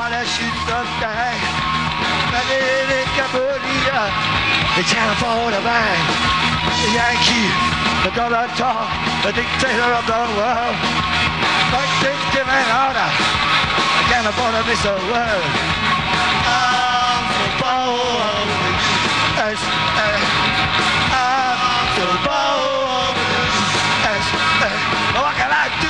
wanna shoot something. But in Cambodia, they can't afford a bang. The Yankee, the Donald Trump, the dictator of the world. But things give an order. I can't afford to miss a word. I'm so bold with you. I'm so bold with you. What can I do?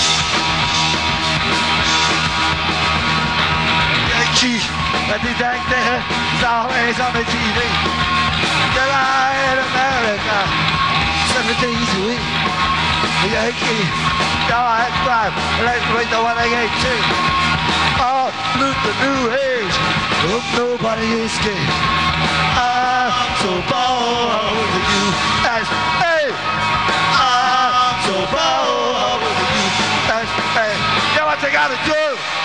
Yankee, the detective is always on the TV. Till I in America, 7 days a week. The Yankee, now I drive, let's wait the 188. Oh, look the new age, hope nobody escapes. I'm so bold with the USA. I'm so bold with the USA. You know what you gotta do?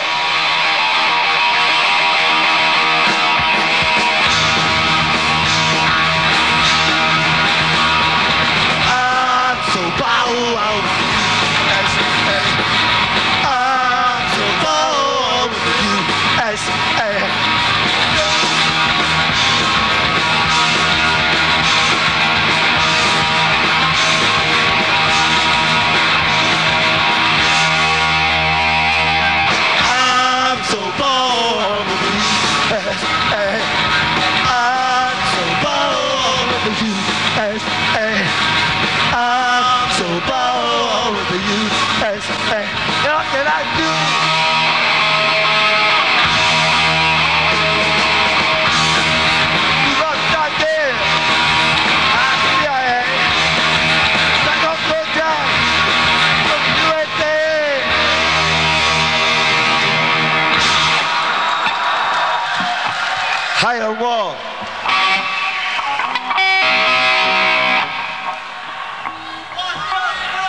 I'm so bold with the USA. I'm so bold with the USA. What can I do? You got stuck there. CIA. Stuck up your job. From USA. Higher wall.